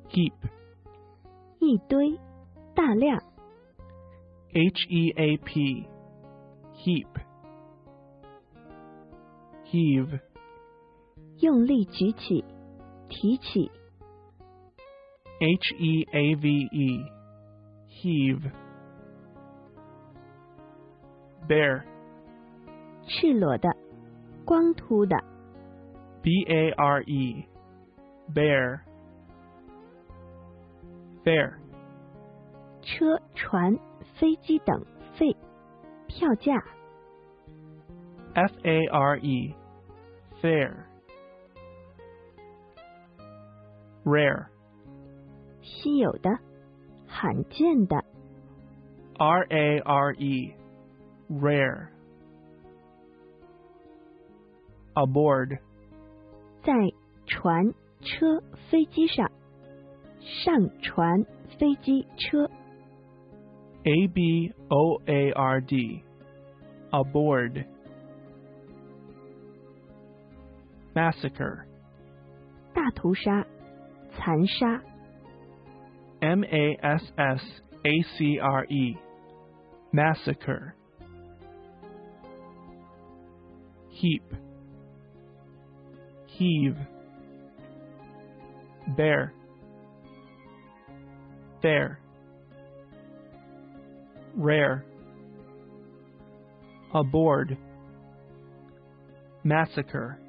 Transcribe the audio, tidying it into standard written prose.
heap, 一堆，大量。 heap, heap, heave, 用力举起，提起。 heave, heave, bare, 赤裸的，光秃的。 bare, bare, fare, 车、船、飞机等费，票价。 fare, fare, rare, 稀有的，罕见的。 rare, rare, aboard, 在船、车、飞机上，上船、飞机、车。 aboard, aboard, massacre, 大屠杀，残杀。 massacre, massacre, heap, heave, bear, fair, rare, aboard, massacre.